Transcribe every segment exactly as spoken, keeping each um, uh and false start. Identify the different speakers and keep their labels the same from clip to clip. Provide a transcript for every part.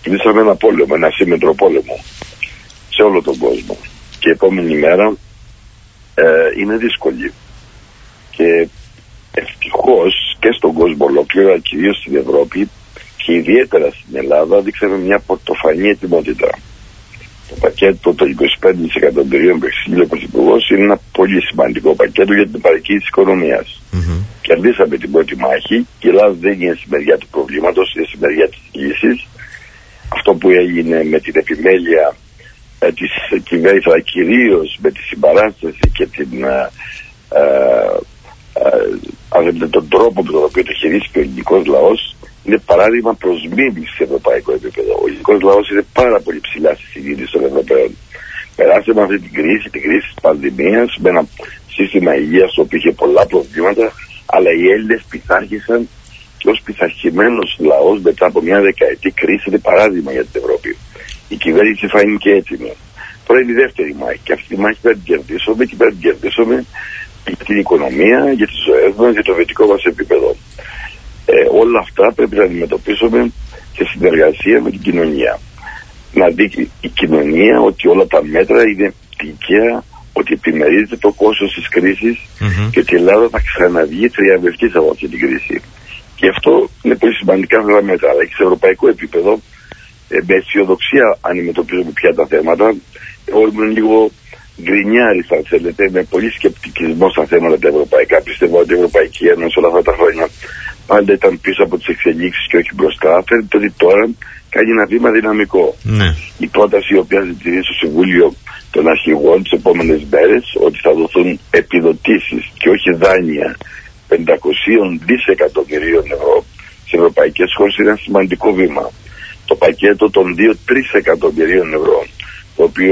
Speaker 1: κινήσαμε ένα πόλεμο, ένα ασύμμετρο πόλεμο σε όλο τον κόσμο. Και η επόμενη μέρα ε, είναι δύσκολη. Και ευτυχώς και στον κόσμο ολόκληρο, αλλά κυρίως στην Ευρώπη και ιδιαίτερα στην Ελλάδα, δείξαμε μια πρωτοφανή ετοιμότητα. Το πακέτο των είκοσι πέντε δισεκατομμυρίων που εξήγηλε ο Πρωθυπουργός είναι ένα πολύ σημαντικό πακέτο για την παρακίνηση της οικονομίας. Mm-hmm. Κερδίσαμε την πρώτη μάχη και η Ελλάδα δεν είναι στη μεριά του προβλήματος, είναι στη μεριά της λύσης. Αυτό που έγινε με την επιμέλεια ε, της κυβέρνησης, αλλά κυρίως με τη συμπαράσταση και την, ε, ε, ε, τον τρόπο με τον οποίο το χειρίστηκε ο ελληνικός λαός, είναι παράδειγμα προς μίμηση σε ευρωπαϊκό επίπεδο. Ο ελληνικός λαός είναι πάρα πολύ ψηλά στη συνείδηση των Ευρωπαίων. Περάσαμε αυτή την κρίση, την κρίση της πανδημίας, με ένα σύστημα υγείας το οποίο είχε πολλά προβλήματα, αλλά οι Έλληνες πειθάρχησαν και ως πειθαρχημένος λαός μετά από μια δεκαετή κρίση είναι παράδειγμα για την Ευρώπη. Η κυβέρνηση φάνηκε έτοιμη. Τώρα είναι η δεύτερη μάχη και αυτή τη μάχη πρέπει να την κερδίσουμε και πρέπει να την κερδίσουμε για την οικονομία, για τις ζωές μας, για το βιωτικό μας επίπεδο. Ε, όλα αυτά πρέπει να αντιμετωπίσουμε σε συνεργασία με την κοινωνία. Να δει η κοινωνία ότι όλα τα μέτρα είναι δίκαια, ότι επιμερίζεται το κόστος της κρίσης mm-hmm. και ότι η Ελλάδα θα ξαναβγεί θριαμβευτής από αυτή την κρίση. Και αυτό είναι πολύ σημαντικά αυτά τα μέτρα. Αλλά και σε ευρωπαϊκό επίπεδο, ε, με αισιοδοξία αντιμετωπίζουμε πια τα θέματα. Εγώ ήμουν λίγο γκρινιάρης, αν θέλετε, με πολύ σκεπτικισμό στα θέματα τα ευρωπαϊκά. Πιστεύω ότι η Ευρωπαϊκή Ένωση όλα αυτά τα χρόνια πάντα ήταν πίσω από τις εξελίξεις και όχι μπροστά. Φαίνεται ότι τώρα κάνει ένα βήμα δυναμικό. Ναι. Η πρόταση η οποία ζητηθεί στο Συμβούλιο των Αρχηγών τις επόμενες μέρες, ότι θα δοθούν επιδοτήσεις και όχι δάνεια πεντακόσια δισεκατομμυρίων ευρώ σε ευρωπαϊκές χώρες, είναι ένα σημαντικό βήμα. Το πακέτο των δύο με τρία εκατομμυρίων ευρώ, το οποίο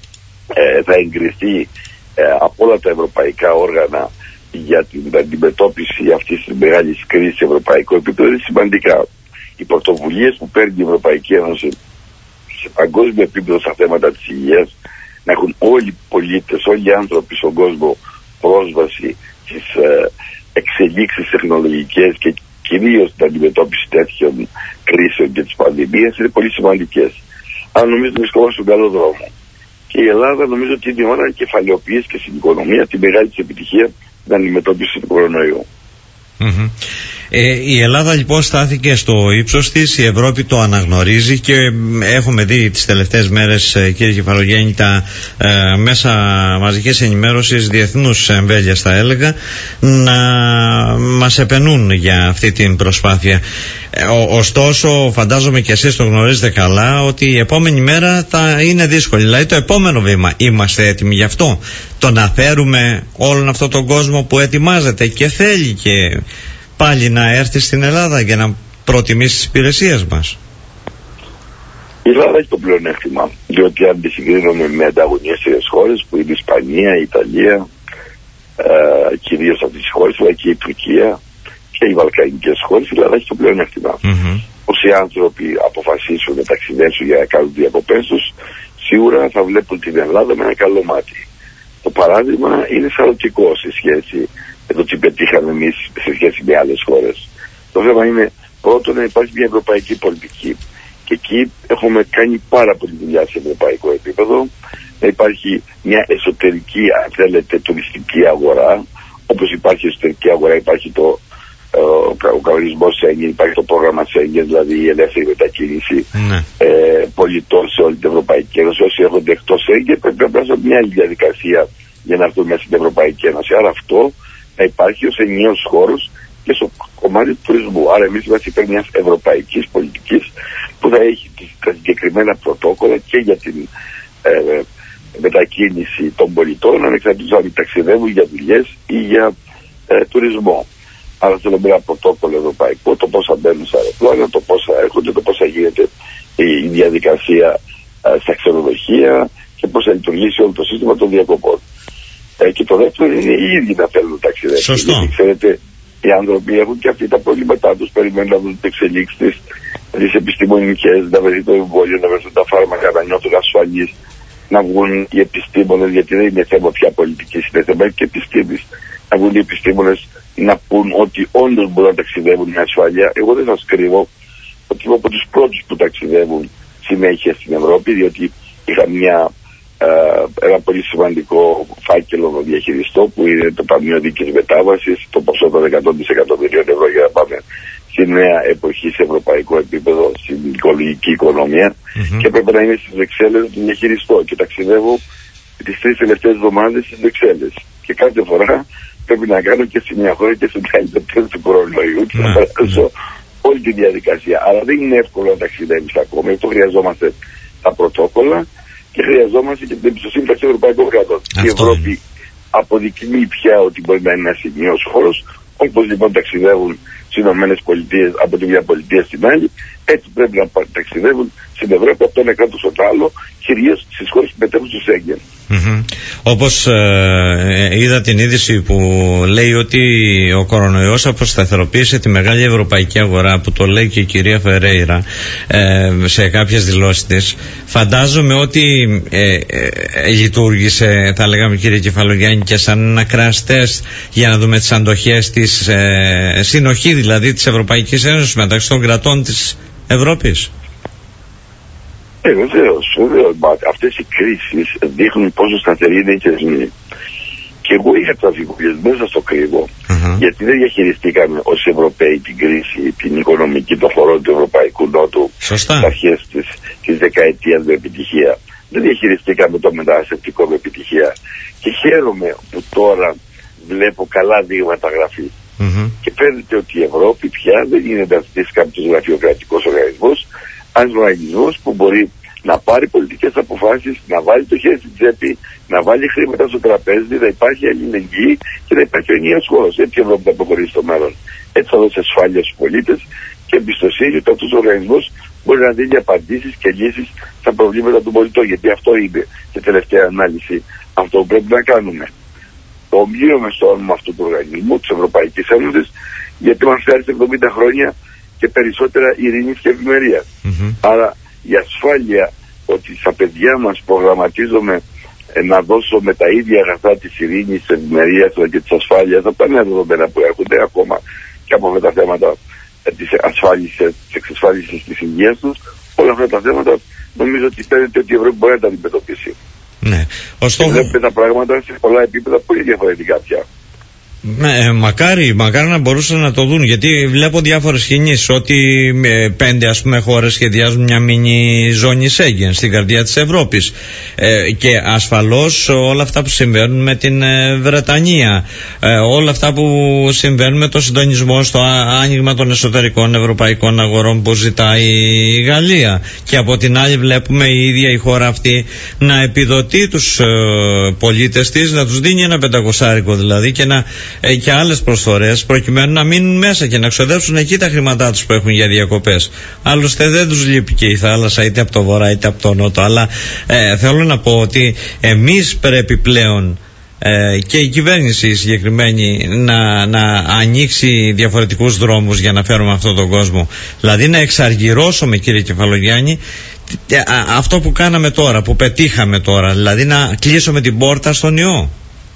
Speaker 1: ε, θα εγκριθεί ε, από όλα τα ευρωπαϊκά όργανα για την αντιμετώπιση αυτής της μεγάλης κρίσης σε ευρωπαϊκό επίπεδο, είναι σημαντικά. Οι πρωτοβουλίες που παίρνει η Ευρωπαϊκή Ένωση σε παγκόσμιο επίπεδο στα θέματα της υγείας, να έχουν όλοι οι πολίτες, όλοι οι άνθρωποι στον κόσμο πρόσβαση στις ε, εξελίξεις τεχνολογικές και κυρίως την αντιμετώπιση τέτοιων κρίσεων και της πανδημίας, είναι πολύ σημαντικές. Αλλά νομίζω ότι βρισκόμαστε στον καλό δρόμο. Και η Ελλάδα νομίζω ότι είναι η ώρα να κεφαλαιοποιήσει και στην οικονομία τη μεγάλη της επιτυχία την αντιμετώπιση του κορονοϊού. Mm-hmm.
Speaker 2: Ε, η Ελλάδα λοιπόν στάθηκε στο ύψος της, η Ευρώπη το αναγνωρίζει και έχουμε δει τις τελευταίες μέρες, κύριε Κεφαλογέννη, τα ε, μέσα μαζικής ενημέρωσης διεθνούς εμβέλειας θα έλεγα να μας επενούν για αυτή την προσπάθεια. Ε, ο, ωστόσο φαντάζομαι και εσείς το γνωρίζετε καλά ότι η επόμενη μέρα θα είναι δύσκολη, δηλαδή το επόμενο βήμα. Είμαστε έτοιμοι γι' αυτό, το να φέρουμε όλον αυτόν τον κόσμο που ετοιμάζεται και θέλει και πάλι να έρθει στην Ελλάδα για να προτιμήσει τις υπηρεσίες μας.
Speaker 1: Η Ελλάδα έχει το πλεονέκτημα, διότι αν τη συγκρίνουμε με ανταγωνιστικές χώρες που είναι η Ισπανία, η Ιταλία, ε, κυρίως αυτές τις χώρες, αλλά και η Τουρκία και οι βαλκανικές χώρες, η Ελλάδα έχει το πλεονέκτημα. Mm-hmm. Όσοι άνθρωποι αποφασίσουν να ταξιδέψουν για να κάνουν διακοπές τους, σίγουρα θα βλέπουν την Ελλάδα με ένα καλό μάτι. Το παράδειγμα είναι σαρωτικό σε σχέση με το τι πετύχαμε εμείς σε σχέση με άλλες χώρες. Το θέμα είναι πρώτον να υπάρχει μια ευρωπαϊκή πολιτική. Και εκεί έχουμε κάνει πάρα πολλή δουλειά σε ευρωπαϊκό επίπεδο. Να υπάρχει μια εσωτερική, αν θέλετε, τουριστική αγορά. Όπως υπάρχει η εσωτερική αγορά, υπάρχει το, ε, ο κανονισμός Σέγγεν, υπάρχει το πρόγραμμα Σέγγεν, δηλαδή η ελεύθερη μετακίνηση ναι. ε, πολιτών σε όλη την Ευρωπαϊκή Ένωση. Όσοι έρχονται εκτός Σέγγεν πρέπει να περάσουν μια άλλη διαδικασία για να έρθουν μέσα στην Ευρωπαϊκή Ένωση. Άρα αυτό να υπάρχει ως ενιαίος χώρος και στο κομμάτι του τουρισμού. Άρα εμείς είμαστε υπέρ μιας ευρωπαϊκής πολιτικής που θα έχει τα συγκεκριμένα πρωτόκολλα και για την ε, μετακίνηση των πολιτών, ανεξαρτήτως αν ταξιδεύουν για δουλειές ή για ε, τουρισμό. Άρα θέλουμε ένα πρωτόκολλο ευρωπαϊκό, το πώς θα μπαίνουν στα αεροπλάνα, το πώς θα έρχονται, το πώς θα γίνεται η διαδικασία ε, στα ξενοδοχεία και πώς θα λειτουργήσει όλο το σύστημα των διακοπών. Ε, και το δεύτερο είναι οι ίδιοι να θέλουν να ταξιδέψουν. Γιατί ξέρετε, οι άνθρωποι έχουν και αυτοί τα προβλήματά τους, περιμένουν να δουν τις εξελίξεις, τις επιστημονικές, να βρεθεί το εμβόλιο, να βρεθούν τα φάρμακα, να νιώθουν ασφαλείς, να βγουν οι επιστήμονες, γιατί δεν είναι θέμα πια πολιτικής, είναι θέμα και επιστήμης. Να βγουν οι επιστήμονες να πούν ότι όντως μπορούν να ταξιδεύουν με ασφάλεια. Εγώ δεν σας κρύβω, ότι είμαι από τους πρώτους που ταξιδεύουν συνέχεια στην Ευρώπη, διότι είχα μια, ε, ένα πολύ σημαντικό φάκελο να διαχειριστώ, που είναι το Ταμείο Δίκης Μετάβασης, το ποσό των εκατό δισεκατομμυρίων ευρώ για να πάμε στη νέα εποχή σε ευρωπαϊκό επίπεδο, στην οικολογική οικονομία, mm-hmm. και πρέπει να είμαι στις Βρυξέλλες να το διαχειριστώ και ταξιδεύω τις τρεις τελευταίες εβδομάδες στις Βρυξέλλες. Και κάθε φορά πρέπει να κάνω και σε μια χώρα και σε μια άλλη τέλος του κορονοϊού και να περάσω όλη τη διαδικασία. Αλλά δεν είναι εύκολο να ταξιδεύεις ακόμα, αυτό χρειαζόμαστε τα πρωτόκολλα και χρειαζόμαστε και την εμπιστοσύνη των ευρωπαϊκών κρατών. Η Ευρώπη αποδεικνύει πια ότι μπορεί να είναι ένα σημείος χώρος, όπως λοιπόν ταξιδεύουν στις ΗΠΑ από τη μια πολιτεία στην άλλη, έτσι πρέπει να ταξιδεύουν στην Ευρώπη από το ένα κράτος στο άλλο, κυρίως στις χώρες που μετέχουν στο Σέγγεν.
Speaker 2: Mm-hmm. Όπως ε, είδα την είδηση που λέει ότι ο κορονοϊός αποσταθεροποίησε τη μεγάλη ευρωπαϊκή αγορά, που το λέει και η κυρία Φερέιρα ε, σε κάποιες δηλώσεις της, φαντάζομαι ότι ε, ε, ε, λειτουργήσε, θα λέγαμε κύριε Κεφαλογιάννη, και σαν ένα crash test για να δούμε τις αντοχές της, ε, συνοχή δηλαδή της Ευρωπαϊκής Ένωσης μεταξύ των κρατών της Ευρώπης.
Speaker 1: Ε, βεβαίως, βεβαίως. Αυτές οι κρίσεις δείχνουν πόσο σταθεροί είναι οι θεσμοί. Και εγώ είχα τις αμφιβολίες μέσα στο κρύβο, uh-huh. γιατί δεν διαχειριστήκαμε ως Ευρωπαίοι την κρίση, την οικονομική, το χώρο του Ευρωπαϊκού Νότου, στις αρχές της, της δεκαετίας με επιτυχία. Δεν διαχειριστήκαμε το μεταναστευτικό με επιτυχία. Και χαίρομαι που τώρα βλέπω καλά δείγματα γραφή. Uh-huh. Και φαίνεται ότι η Ευρώπη πια δεν είναι δραστής κάποιος γραφειοκρατικός οργανισμός, ένας οργανισμός που μπορεί να πάρει πολιτικές αποφάσεις, να βάλει το χέρι στην τσέπη, να βάλει χρήματα στο τραπέζι, να υπάρχει αλληλεγγύη και να υπάρχει ο ενιαίος χώρος. Έτσι η Ευρώπη θα προχωρήσει στο μέλλον. Έτσι θα δώσει ασφάλεια στους πολίτες και εμπιστοσύνη ότι αυτός ο οργανισμός μπορεί να δίνει απαντήσεις και λύσεις στα προβλήματα των πολιτών. Γιατί αυτό είναι, σε τελευταία ανάλυση, αυτό που πρέπει να κάνουμε. Το ομιλούμε στο όνομα αυτού του οργανισμού, της Ευρωπαϊκής Ένωσης, γιατί μας χρειάζεται εβδομήντα χρόνια και περισσότερα ειρήνης και ευημερίας. Mm-hmm. Άρα η ασφάλεια ότι στα παιδιά μας προγραμματίζομαι ε, να δώσουμε τα ίδια αγαθά της ειρήνης, της ευημερίας και της ασφάλειας από τα νέα δεδομένα που έρχονται, ακόμα και από αυτά τα θέματα ε, της ασφάλισης, της εξασφάλισης της υγείας τους, όλα αυτά τα θέματα νομίζω ότι φαίνεται ότι η Ευρώπη μπορεί να τα αντιμετωπίσει.
Speaker 2: Ναι. Ωστόσο...
Speaker 1: Βλέπετε τα πράγματα σε πολλά επίπεδα πολύ διαφορετικά πια.
Speaker 2: Ναι, μακάρι, μακάρι να μπορούσαν να το δουν, γιατί βλέπω διάφορες κινήσεις ότι ε, πέντε ας πούμε χώρες σχεδιάζουν μια μίνι ζώνη Σέγγεν στην καρδιά της Ευρώπης, ε, και ασφαλώς όλα αυτά που συμβαίνουν με την ε, Βρετανία, ε, όλα αυτά που συμβαίνουν με το συντονισμό στο άνοιγμα των εσωτερικών ευρωπαϊκών αγορών που ζητάει η Γαλλία, και από την άλλη βλέπουμε η ίδια η χώρα αυτή να επιδοτεί τους ε, πολίτες της, να τους δίνει ένα πεντακοσάρικο δηλαδή και να Ε, και άλλες προσφορές προκειμένου να μείνουν μέσα και να ξοδέψουν εκεί τα χρήματά τους που έχουν για διακοπές. Άλλωστε δεν τους λείπει και η θάλασσα είτε από το βορρά είτε από το νότο, αλλά ε, θέλω να πω ότι εμείς πρέπει πλέον ε, και η κυβέρνηση συγκεκριμένη να, να ανοίξει διαφορετικούς δρόμους για να φέρουμε αυτόν τον κόσμο, δηλαδή να εξαργυρώσουμε, κύριε Κεφαλογιάννη, αυτό που κάναμε τώρα, που πετύχαμε τώρα, δηλαδή να κλείσουμε την πόρτα στον ιό.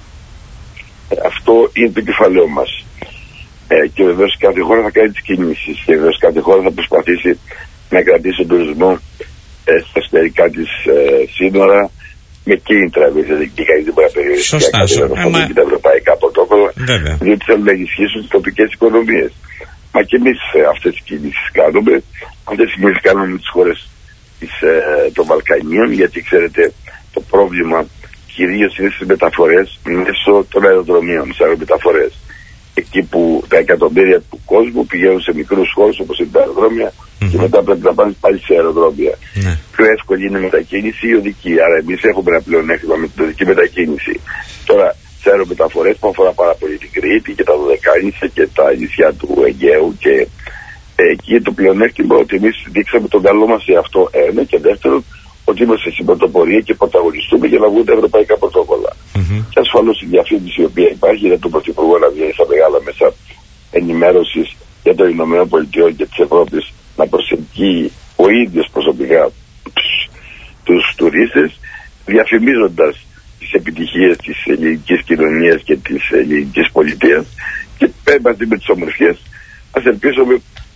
Speaker 1: Αυτό είναι το κεφαλαίο μας. Ε, και βεβαίως κάθε χώρα θα κάνει τις κινήσεις και βεβαίως κάθε χώρα θα προσπαθήσει να κρατήσει τον τουρισμό ε, στα εσωτερικά της ε, σύνορα με κίνητρα. Δηλαδή και κανείς δεν μπορεί να περιορίσει και τα ευρωπαϊκά πρωτόκολλα, διότι θέλουν να ενισχύσουν τις τοπικές οικονομίες. Μα και εμείς ε, αυτές τις κινήσεις κάνουμε. Αυτές τις κινήσεις κάνουμε με τις χώρες της, ε, των Βαλκανίων, γιατί ξέρετε το πρόβλημα κυρίως είναι στις μεταφορές μέσω των αεροδρομίων, στις αερομεταφορές. Εκεί που τα εκατομμύρια του κόσμου πηγαίνουν σε μικρούς χώρους όπως είναι τα αεροδρόμια, mm-hmm. και μετά πρέπει να πάνε πάλι σε αεροδρόμια. Mm-hmm. Πιο εύκολη είναι η μετακίνηση η οδική. Άρα εμείς έχουμε ένα πλεονέκτημα με την οδική μετακίνηση. Τώρα σε αερομεταφορές που αφορά πάρα πολύ την Κρήτη και τα Δωδεκάνησα και τα νησιά του Αιγαίου, και ε, εκεί το πλεονέκτημα ότι εμείς δείξαμε τον καλό μας σε αυτό, ένα, και δεύτερον ότι είμαστε στην πρωτοπορία και πρωταγωνιστούμε για να βγουν τα ευρωπαϊκά πρωτόκολλα. Mm-hmm. Και ασφαλώς η διαφήμιση η οποία υπάρχει για τον Πρωθυπουργό να βγαίνει στα μεγάλα μέσα ενημέρωσης για το Ηνωμένο Πολιτειών και της Ευρώπης, να προσελκύει ο ίδιος προσωπικά τους τουρίστες, διαφημίζοντας τις επιτυχίες της ελληνικής κοινωνίας και της ελληνικής πολιτείας, και πέμπαντι με τις ομορφιές, ας ελπίσουμε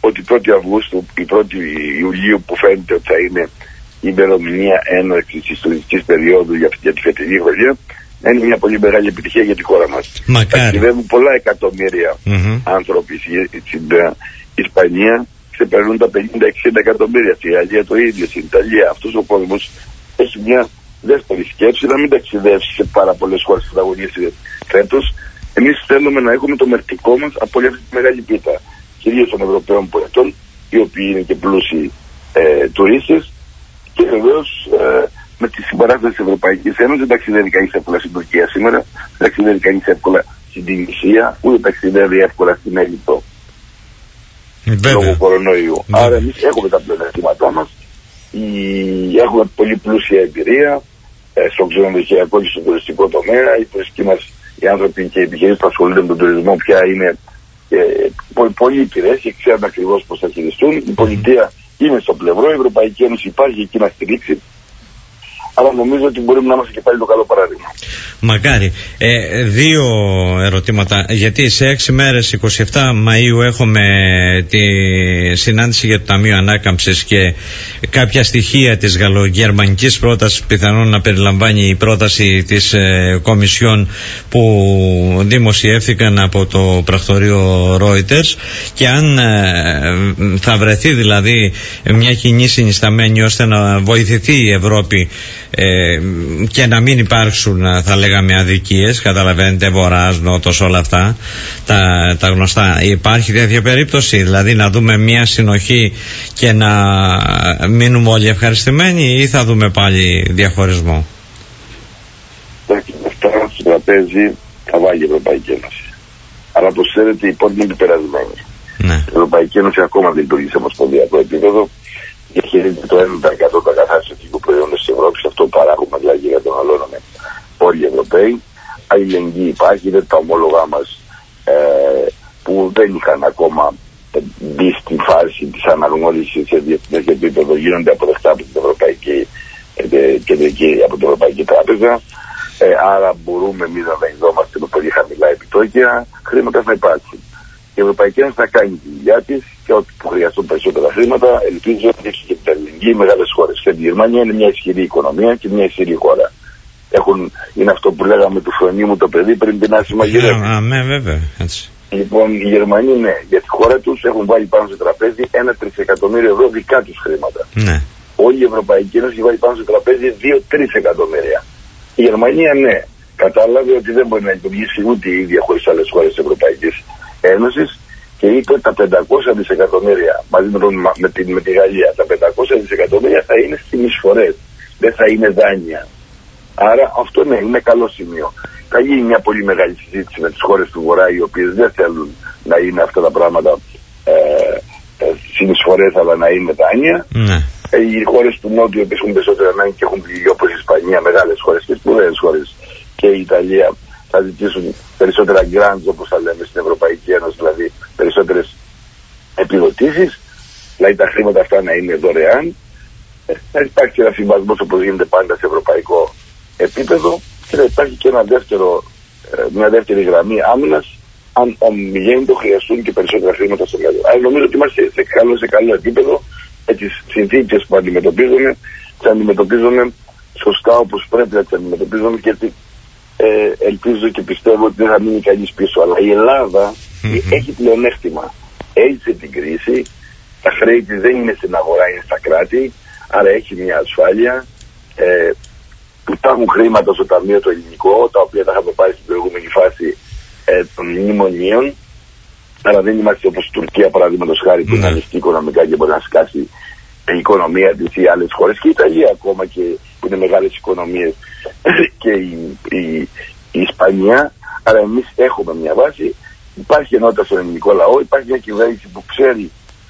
Speaker 1: ότι πρώτη Αυγούστου ή πρώτη Ιουλίου, που φαίνεται ότι θα είναι η ημερομηνία έναρξης της τουριστικής περίοδου για, για τη φετινή χρονιά, είναι μια πολύ μεγάλη επιτυχία για τη χώρα μας. Ταξιδεύουν πολλά εκατομμύρια mm-hmm. άνθρωποι στην Ισπανία, ξεπερνούν τα πενήντα εξήντα εκατομμύρια. Στη Γαλλία το ίδιο, στην Ιταλία. Αυτός ο κόσμος έχει μια δεύτερη σκέψη να μην ταξιδεύσει σε πάρα πολλές χώρες που θα αγωνίσει φέτος. Εμείς θέλουμε να έχουμε το μερτικό μας από όλη αυτή τη μεγάλη πίτα, κυρίως των Ευρωπαίων πολιτών, οι οποίοι είναι και πλούσιοι ε, τουρίστες, και βεβαίως ε, με τη συμπαράσταση της Ευρωπαϊκής Ένωσης. Δεν ταξιδεύει κανείς εύκολα στην Τουρκία σήμερα, δεν ταξιδεύει κανείς εύκολα στην Τινησία, ούτε ταξιδεύει εύκολα στην Αίγυπτο λόγω κορονοϊού. Βέβαια. Άρα εμείς έχουμε τα πλεονεκτήματά μας, η... έχουμε πολύ πλούσια εμπειρία ε, στο ξενοδοχειακό και στο τουριστικό τομέα. Οι τουριστικοί μας, οι άνθρωποι και οι επιχειρήσεις που ασχολούνται με τον τουρισμό πια είναι ε, πο, πολύ υπηρές και ξέρουν ακριβώς πώς θα χειριστούν. Η πολιτεία είναι στο πλευρό, η Ευρωπαϊκή Ένωση υπάρχει εκεί να στηρίξει. Αλλά νομίζω ότι μπορούμε να είμαστε και πάλι το καλό παράδειγμα.
Speaker 2: Μακάρι. Ε, δύο ερωτήματα. Γιατί σε έξι μέρες, εικοστή εβδόμη Μαΐου, έχουμε τη συνάντηση για το Ταμείο Ανάκαμψης και κάποια στοιχεία της γαλλογερμανικής πρότασης πιθανόν να περιλαμβάνει η πρόταση της ε, Κομισιόν που δημοσιεύθηκαν από το πρακτορείο Reuters, και αν ε, θα βρεθεί δηλαδή μια κοινή συνισταμένη ώστε να βοηθηθεί η Ευρώπη Ε, και να μην υπάρξουν, θα λέγαμε, αδικίες, καταλαβαίνετε, βορράς, νότος, όλα αυτά τα, τα γνωστά. Υπάρχει τέτοια περίπτωση, δηλαδή να δούμε μια συνοχή και να μείνουμε όλοι ευχαριστημένοι, ή θα δούμε πάλι διαχωρισμό?
Speaker 1: Αυτά στο τραπέζι θα βάλει η Ευρωπαϊκή Ένωση, αλλά όπως ξέρετε η πόρτα είναι επιπερασμένη. Ναι. Η Ευρωπαϊκή Ένωση ακόμα δεν λειτουργεί σε ομοσπονδιακό επίπεδο. Διαχειρίζεται το ένα τοις εκατό των αγαθάρσεων προϊόντων της Ευρώπης. Αυτό παράγουμε δηλαδή για τον αλώνουμε όλοι οι Ευρωπαίοι. Αλληλεγγύη υπάρχει, είναι τα ομόλογά μας ε, που δεν είχαν ακόμα μπει στη φάση της αναγνώρισης σε διεθνές επίπεδο, γίνονται αποδεκτά από την Ευρωπαϊκή, ε, κεντρική, από την Ευρωπαϊκή Τράπεζα. Ε, άρα μπορούμε εμείς να δανειζόμαστε με πολύ χαμηλά επιτόκια, χρήματα θα υπάρξουν. Η Ευρωπαϊκή Ένωση θα κάνει τη δουλειά της και ό,τι που χρειαστούν περισσότερα χρήματα, ελπίζω ότι έχει και την αλληλεγγύη μεγάλες χώρες. Και η Γερμανία είναι μια ισχυρή οικονομία και μια ισχυρή χώρα. Έχουν, είναι αυτό που λέγαμε του φρονίμου το παιδί πριν πεινάσει μαγειρεύει.
Speaker 2: Ναι, βέβαια. Έτσι.
Speaker 1: Λοιπόν, οι Γερμανοί, ναι, για τη χώρα τους έχουν βάλει πάνω στο τραπέζι ένα τρισεκατομμύριο ευρώ δικά τους χρήματα. Ναι. Όλη η Ευρωπαϊκή Ένωση έχει βάλει πάνω στο τραπέζι δύο με τρία εκατομμύρια. Η Γερμανία, ναι, κατάλαβε ότι δεν μπορεί να λειτουργήσει ούτε η ίδια χωρίς άλλες χώρες της Ευρωπαϊκής Ένωσης και είπε τα πεντακόσια δισεκατομμύρια μαζί με, τον, με, τη, με τη Γαλλία, τα πεντακόσια δισεκατομμύρια θα είναι στις εισφορές, δεν θα είναι δάνεια. Άρα αυτό, ναι, είναι καλό σημείο. Θα γίνει μια πολύ μεγάλη συζήτηση με τις χώρες του Βορρά, οι οποίες δεν θέλουν να είναι αυτά τα πράγματα ε, ε, συνεισφορές, αλλά να είναι δάνεια. Ναι. Ε, οι χώρες του Νότου, οι οποίες έχουν περισσότερα ανάγκη και έχουν πληγεί, όπως η Ισπανία, μεγάλες χώρες και σπουδαίες χώρες, και η Ιταλία, θα ζητήσουν περισσότερα grants, όπως θα λέμε στην Ευρωπαϊκή Ένωση, δηλαδή περισσότερες επιδοτήσεις, δηλαδή τα χρήματα αυτά να είναι δωρεάν. Ε, θα υπάρχει ένα συμβασμός, όπως γίνεται πάντα σε ευρωπαϊκό επίπεδο, και θα υπάρχει και ένα δεύτερο, μια δεύτερη γραμμή άμυνας, αν ομιγέννητο χρειαστούν και περισσότερα χρήματα στο μέλλον. Αλλά νομίζω ότι είμαστε σε καλό, σε καλό επίπεδο, με τις συνθήκες που αντιμετωπίζουμε, τις αντιμετωπίζουμε σωστά όπως πρέπει να τις αντιμετωπίζουμε, και ε, ελπίζω και πιστεύω ότι δεν θα μείνει κανείς πίσω. Αλλά η Ελλάδα mm-hmm. έχει πλεονέκτημα. Έζησε την κρίση, τα χρέη της δεν είναι στην αγορά, είναι στα κράτη, άρα έχει μια ασφάλεια. Ε, που υπάρχουν χρήματα στο ταμείο το ελληνικό, τα οποία τα είχαμε πάρει στην προηγούμενη φάση ε, των μνημονίων, αλλά δεν είμαστε όπως η Τουρκία, παραδείγματος χάρη, που είναι ανοιχτή οικονομικά και μπορεί να σκάσει η οικονομία της, ή άλλες χώρες, και η Ιταλία ακόμα, και που είναι μεγάλες οικονομίες, και η, η, η Ισπανία. Άρα εμείς έχουμε μια βάση, υπάρχει ενότητα στον ελληνικό λαό, υπάρχει μια κυβέρνηση που ξέρει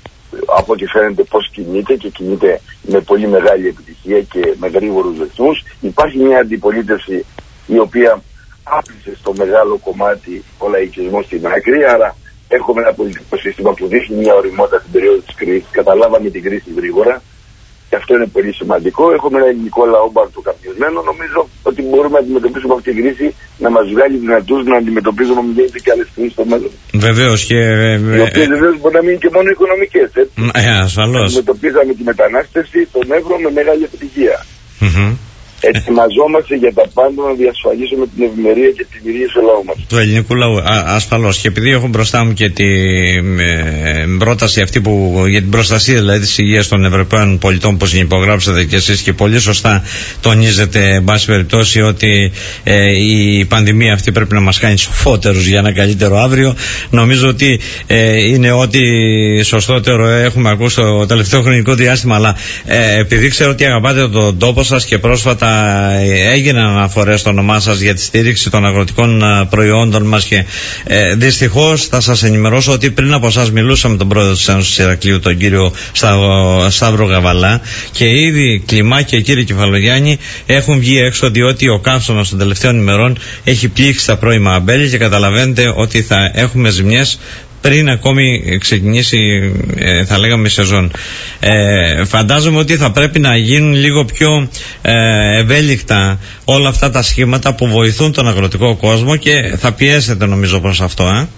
Speaker 1: από ό,τι φαίνεται πώς κινείται, και κινείται με πολύ μεγάλη επιτυχία και με γρήγορους ρυθμούς. Υπάρχει μια αντιπολίτευση η οποία άπλησε στο μεγάλο κομμάτι ο λαϊκισμό στην άκρη, άρα έχουμε ένα πολιτικό σύστημα που δείχνει μια ωριμότητα στην περίοδο της κρίσης. Καταλάβαμε την κρίση γρήγορα, και αυτό είναι πολύ σημαντικό. Έχουμε ένα ελληνικό λαό μπαρτοκαπιασμένο. Νομίζω ότι μπορούμε να αντιμετωπίσουμε αυτή την κρίση, να μας βγάλει δυνατούς να αντιμετωπίζουμε μηδέν και άλλες κρίσεις στο μέλλον.
Speaker 2: Βεβαίως και.
Speaker 1: Οι οποίες βεβαίως μπορεί να μην είναι και μόνο οικονομικές.
Speaker 2: Ε, ασφαλώς.
Speaker 1: Αντιμετωπίζαμε τη μετανάστευση στον Εύρο με μεγάλη επιτυχία. Mm-hmm. Ετοιμαζόμαστε για τα πάντα να διασφαλίσουμε την ευημερία και την ειρήνη στο λαό μας.
Speaker 2: Του ελληνικού λαού, ασφαλώς. Και επειδή έχω μπροστά μου και την ε, πρόταση αυτή που, για την προστασία δηλαδή της υγείας των Ευρωπαίων πολιτών που συνυπογράψατε και εσείς και πολύ σωστά τονίζετε, εν πάση περιπτώσει, ότι ε, η πανδημία αυτή πρέπει να μας κάνει σοφότερους για ένα καλύτερο αύριο. Νομίζω ότι ε, είναι ό,τι σωστότερο έχουμε ακούσει το τελευταίο χρονικό διάστημα. Αλλά ε, επειδή ξέρω ότι αγαπάτε τον τόπο σας και πρόσφατα έγιναν αναφορές στο όνομά σας για τη στήριξη των αγροτικών προϊόντων μας και ε, δυστυχώς θα σας ενημερώσω ότι πριν από εσάς μιλούσα με τον πρόεδρο της Ένωσης Ηρακλείου, τον κύριο Σταύρο, Σταύρο Γαβαλά, και ήδη Κλιμά και κύριε Κεφαλογιάννη έχουν βγει έξω, διότι ο καύσωνας των τελευταίων ημερών έχει πλήξει τα πρώιμα αμπέλια και καταλαβαίνετε ότι θα έχουμε ζημιές πριν ακόμη ξεκινήσει, ε, θα λέγαμε, η σεζόν. Ε, φαντάζομαι ότι θα πρέπει να γίνουν λίγο πιο ε, ευέλικτα όλα αυτά τα σχήματα που βοηθούν τον αγροτικό κόσμο και θα πιέσετε νομίζω προς αυτό. Ε?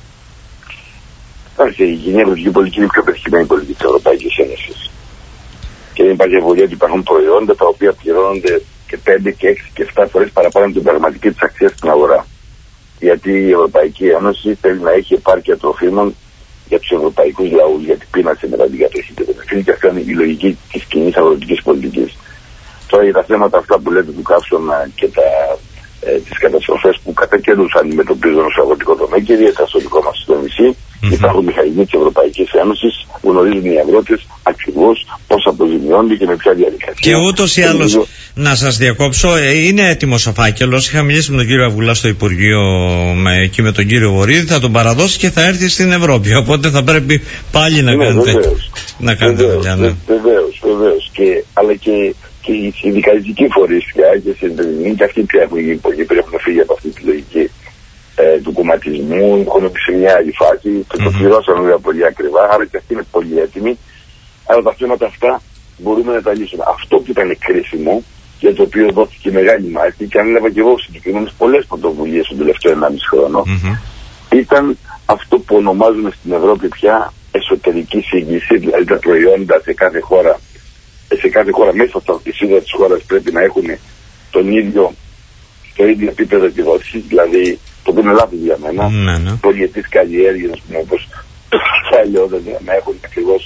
Speaker 1: Άρχισε, η κοινή αγροτική πολιτική είναι η πιο πετυχημένη πολιτική της Ευρωπαϊκής Ένωσης. Και δεν υπάρχει αμφιβολία ότι υπάρχουν προϊόντα τα οποία πληρώνονται και πέντε και έξι και επτά φορές παραπάνω από την πραγματική της αξία στην αγορά. Γιατί η Ευρωπαϊκή Ένωση θέλει να έχει επάρκεια τροφίμων για τους ευρωπαϊκούς λαούς, γιατί πείνασε μετά την κατοχή του Δεκατρίου, και αυτή είναι η λογική της κοινής αγροτικής πολιτικής. Τώρα για τα θέματα αυτά που λέτε του καύσωνα και τα, ε, τις καταστροφές που κατά καιρούς αντιμετωπίζουν στο αγροτικό τομέα, και ιδιαίτερα στο δικό μας στο νησί, mm-hmm. υπάρχουν μηχανισμοί της Ευρωπαϊκής Ένωσης που γνωρίζουν οι αγρότες ακριβώς πώς αποζημιώνται και με ποια διαδικασία.
Speaker 2: Και ούτως ή άλλως, να σας διακόψω, είναι έτοιμος ο φάκελος. Είχα μιλήσει με τον κύριο Αβουλά στο Υπουργείο με, και με τον κύριο Βορύδη, θα τον παραδώσει και θα έρθει στην Ευρώπη. Οπότε θα πρέπει πάλι να ναι, κάνετε, βεβαίως. να κάνετε βεβαίως, δουλειά. Ναι.
Speaker 1: Βεβαίως, βεβαίως. Και, αλλά και, και οι συνδικαλιστικοί φορείς πια και οι συνεταιρισμοί και αυτοί πια έχουν γίνει πολύ, πρέπει να φύγει από αυτή τη λογική ε, του κομματισμού. Έχουν πει σε μια άλλη φάση, mm-hmm. το πληρώσαμε βέβαια πολύ ακριβά, άρα και αυτοί είναι πολύ έτοιμοι. Αλλά τα θέματα αυτά μπορούμε να τα λύσουμε. Αυτό που ήταν κρίσιμο, για το οποίο δόθηκε μεγάλη μάχη και ανέλαβα και εγώ συγκεκριμένες πολλές πρωτοβουλίες τον τελευταίο ενάμιση χρόνο, mm-hmm. ήταν αυτό που ονομάζουμε στην Ευρώπη πια εσωτερική σύγκληση, δηλαδή τα προϊόντα σε κάθε χώρα, σε κάθε χώρα μέσα στα αλυσίδα της χώρας πρέπει να έχουν τον ίδιο, το ίδιο επίπεδο επιδότησης, δηλαδή το οποίο είναι λάθος για μένα, mm-hmm. πολυετής καλλιέργειες, όπως τα ελαιόδα, να έχουν ακριβώς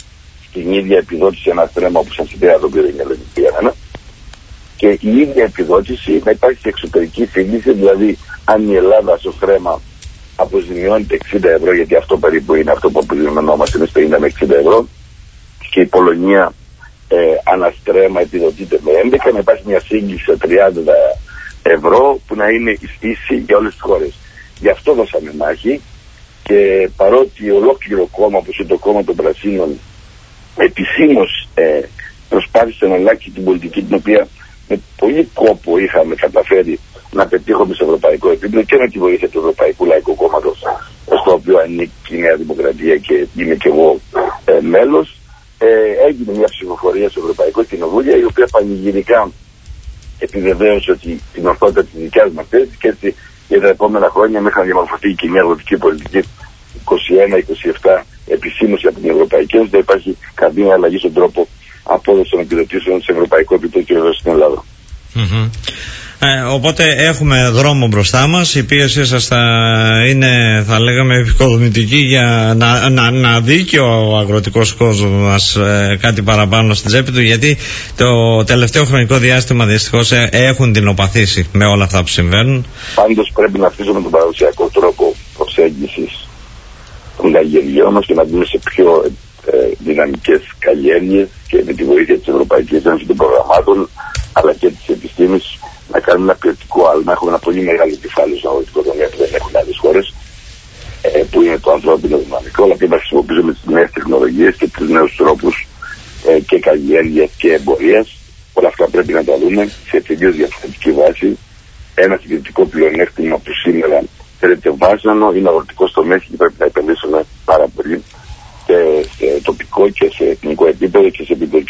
Speaker 1: την ίδια επιδότηση ένα στρέμμα που σας ιδέα, το οποίο είναι λογική για μένα. Και η ίδια επιδότηση να υπάρχει σε εξωτερική σύγκληση, δηλαδή αν η Ελλάδα στο χρέμα αποζημιώνεται εξήντα ευρώ, γιατί αυτό περίπου είναι αυτό που αποζημιωνόμαστε εμείς, πενήντα με εξήντα ευρώ, και η Πολωνία ε, αναστρέμα επιδοτείται με έντεκα, να υπάρχει μια σύγκληση σε τριάντα ευρώ που να είναι ίση για όλες τις χώρες. Γι' αυτό δώσαμε μάχη, και παρότι ολόκληρο κόμμα όπως είναι το κόμμα των Πρασίνων επισήμως ε, προσπάθησε να αλλάξει την πολιτική, την οποία με πολύ κόπο είχαμε καταφέρει να πετύχουμε σε ευρωπαϊκό επίπεδο και με τη βοήθεια του Ευρωπαϊκού Λαϊκού Κόμματος, στο οποίο ανήκει η Νέα Δημοκρατία και είμαι και εγώ ε, μέλος, ε, έγινε μια ψηφοφορία στο Ευρωπαϊκό Κοινοβούλιο, η οποία πανηγυρικά επιβεβαίωσε ότι την ορθότητα της δικιάς μας θέσης, και έτσι για τα επόμενα χρόνια μέχρι να διαμορφωθεί η κοινή αγροτική πολιτική είκοσι ένα είκοσι επτά επισήμωση από την Ευρωπαϊκή Ένωση, δεν υπάρχει καμία αλλαγή στον τρόπο απόδοση των επιδοτήσεων σε ευρωπαϊκό επίπεδο και εδώ στην Ελλάδα.
Speaker 2: Mm-hmm. Ε, οπότε έχουμε δρόμο μπροστά μας. Η πίεση σας θα είναι, θα λέγαμε, επικοδομητική για να, να, να δει και ο αγροτικός κόσμος μας ε, κάτι παραπάνω στην τσέπη του, γιατί το τελευταίο χρονικό διάστημα δυστυχώς ε, έχουν δεινοπαθήσει με όλα αυτά που συμβαίνουν.
Speaker 1: Πάντως πρέπει να αφήσουμε τον παραδοσιακό τρόπο προσέγγισης των καλλιεργειών μας και να μπούμε σε πιο ε, δυναμικές καλλιέργειες, και με τη βοήθεια της Ευρωπαϊκής Ένωσης των προγραμμάτων αλλά και της επιστήμης να κάνουμε ένα ποιοτικό άλμα. Έχουμε ένα πολύ μεγάλο κεφάλαιο στο αγροτικό τομέα που δεν έχουν άλλες χώρες, ε, που είναι το ανθρώπινο δυναμικό, αλλά και να χρησιμοποιήσουμε τις νέες τεχνολογίες και τους νέους τρόπους ε, και καλλιέργειας και εμπορίας. Όλα αυτά πρέπει να τα δούμε σε τελείως διαφορετική βάση. Ένα συγκριτικό πλεονέκτημα που σήμερα θέλετε βάσανο είναι ο αγροτικός τομέας και πρέπει να επενδύσουμε πάρα πολύ και σε τοπικό και σε εθνικό επίπεδο και σε επίπεδο